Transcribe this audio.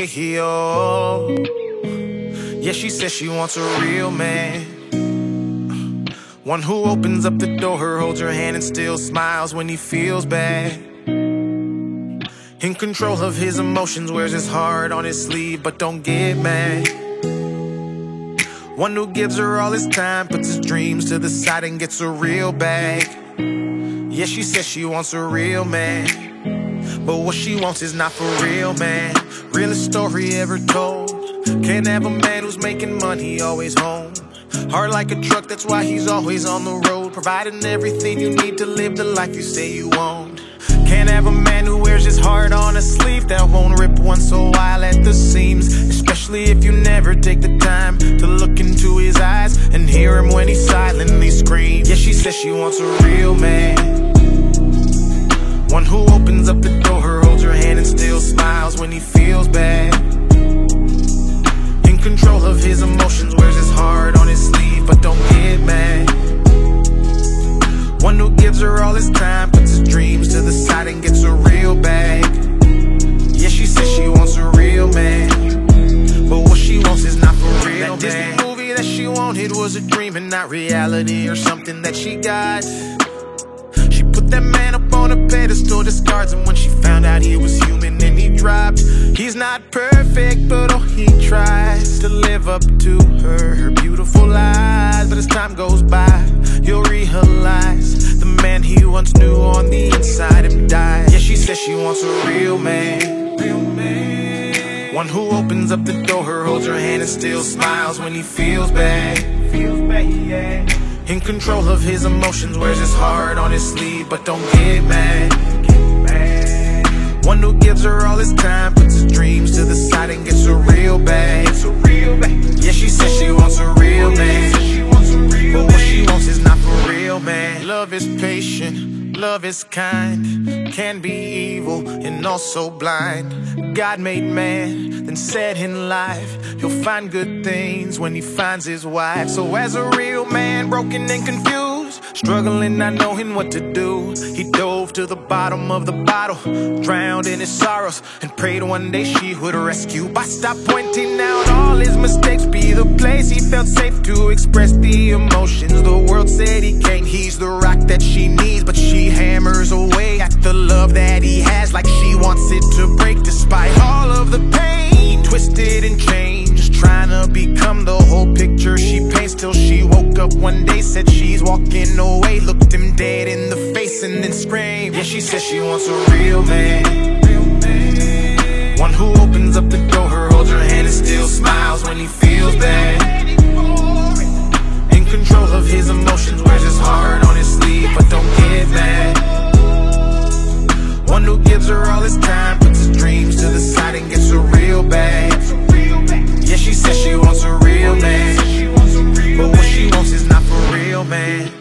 oh. Yeah, she says she wants a real man, one who opens up the door, holds her hand and still smiles when he feels bad. In control of his emotions, wears his heart on his sleeve, but don't get mad. One who gives her all his time, puts his dreams to the side and gets a real bag. Yeah, she says she wants a real man, but what she wants is not for real, man. Realest story ever told. Can't have a man who's making money, always home. Heart like a truck, that's why he's always on the road, providing everything you need to live the life you say you want. Can't have a man who wears his heart on a sleeve, that won't rip once a while at the seams, especially if you never take the time to look into his eyes and hear him when he silently screams. Yeah, she says she wants a real man, one who opens up the door, holds her hand and still smiles when he feels bad. In control of his emotions, wears his heart on his sleeve, but don't get mad. One who gives her all his time, puts his dreams to the side and gets a real bag. Yeah, she says she wants a real man, but what she wants is not for real, man. That Disney movie that she wanted was a dream and not reality, or something that she got. She put that man up on a pedestal, discards him when she found out he was human and he dropped. He's not perfect, but oh, he tries to live up to her beautiful lies. But as time goes by, you'll realize the man he once knew on the inside him died. Yeah, she says she wants a real man, one who opens up the door, holds her hand and still smiles when he feels bad. In control of his emotions, wears his heart on his sleeve, but don't get mad. One who gives her all his time, puts his dreams to the side and gets a real bag. Yeah, she says she wants a real man, but what she wants is not for real, man. Love is patient, love is kind, can be evil and also blind. God made man, then said in life he'll find good things when he finds his wife. So as a real man, broken and confused, struggling not knowing what to do, he dove to the bottom of the bottle, drowned in his sorrows, and prayed one day she would rescue. By stop pointing out all his mistakes, be the place he felt safe to express the emotions the world said he can't. He's the rock that she needs, but she hammers away at the love that he has, like she wants it to break. Despite all of the pain, twisted and changed, trying to become the whole picture she paints, till she woke up one day, said she's walking away, looked him dead in the face and then screamed. Yeah, she says she wants a real man, one who opens up the door, holds her hand and still smiles when he feels bad. In control of his emotions, wears his heart on his sleeve, but don't get mad. One who gives her all his time, puts his dreams to the side and gets a real bag. Yeah, she says she wants a real man, but what she wants is not for real, man.